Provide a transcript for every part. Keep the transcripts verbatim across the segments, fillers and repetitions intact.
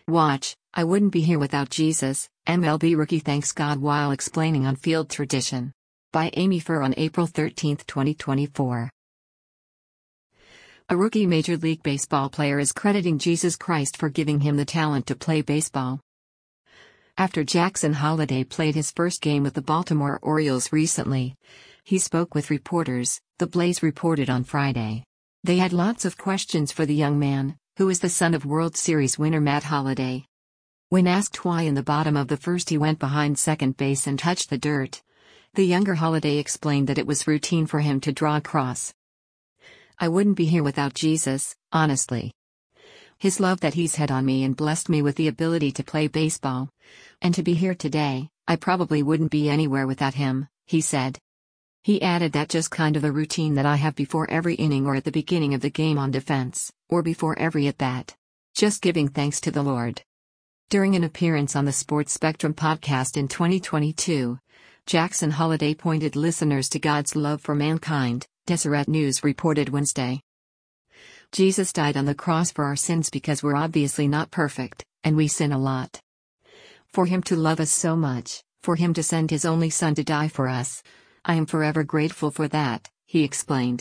Watch, I wouldn't be here without Jesus, M L B rookie thanks God while explaining on-field tradition. By Amy Furr on April thirteenth, twenty twenty-four. A rookie Major League Baseball player is crediting Jesus Christ for giving him the talent to play baseball. After Jackson Holliday played his first game with the Baltimore Orioles recently, he spoke with reporters, the Blaze reported on Friday. They had lots of questions for the young man, who is the son of World Series winner Matt Holliday. When asked why in the bottom of the first he went behind second base and touched the dirt, the younger Holliday explained that it was routine for him to draw a cross. "I wouldn't be here without Jesus, honestly. His love that he's had on me and blessed me with the ability to play baseball. And to be here today, I probably wouldn't be anywhere without him," he said. He added that just kind of a routine that I have before every inning or at the beginning of the game on defense, or before every at-bat. Just giving thanks to the Lord. During an appearance on the Sports Spectrum podcast in twenty twenty-two, Jackson Holliday pointed listeners to God's love for mankind, Deseret News reported Wednesday. Jesus died on the cross for our sins because we're obviously not perfect, and we sin a lot. For him to love us so much, for him to send his only son to die for us, I am forever grateful for that, he explained.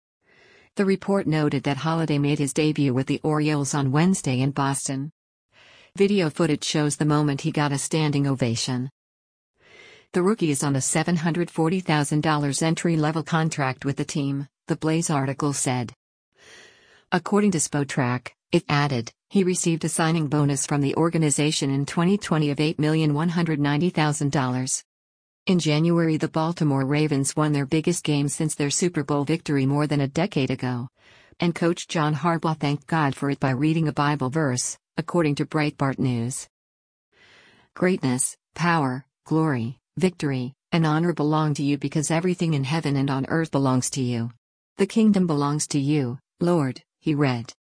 The report noted that Holliday made his debut with the Orioles on Wednesday in Boston. Video footage shows the moment he got a standing ovation. The rookie is on a seven hundred forty thousand dollars entry-level contract with the team, the Blaze article said. According to Spotrac, it added, he received a signing bonus from the organization in twenty twenty of eight million one hundred ninety thousand dollars. In January, the Baltimore Ravens won their biggest game since their Super Bowl victory more than a decade ago. And coach John Harbaugh thanked God for it by reading a Bible verse, according to Breitbart News. "Greatness, power, glory, victory, and honor belong to you because everything in heaven and on earth belongs to you. The kingdom belongs to you, Lord," he read.